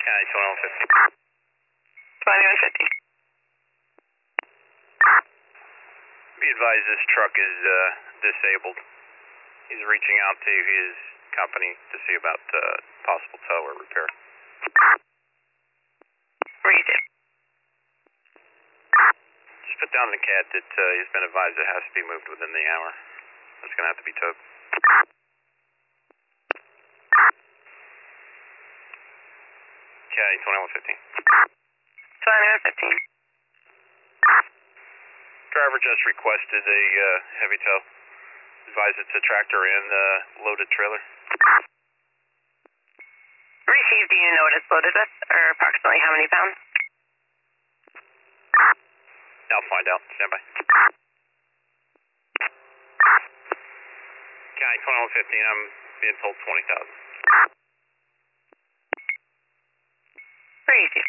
County 2150. 2150. Be advised this truck is disabled. He's reaching out to his company to see about possible tow or repair. Read it. Just put down the cat that he's been advised it has to be moved within the hour. It's going to have to be towed. County 2115. 2115. Driver just requested a heavy tow. Advised it's a tractor and loaded trailer. Received, do you know what it's loaded with, or approximately how many pounds? I'll find out. Stand by. County 2115, I'm being told 20,000. Received.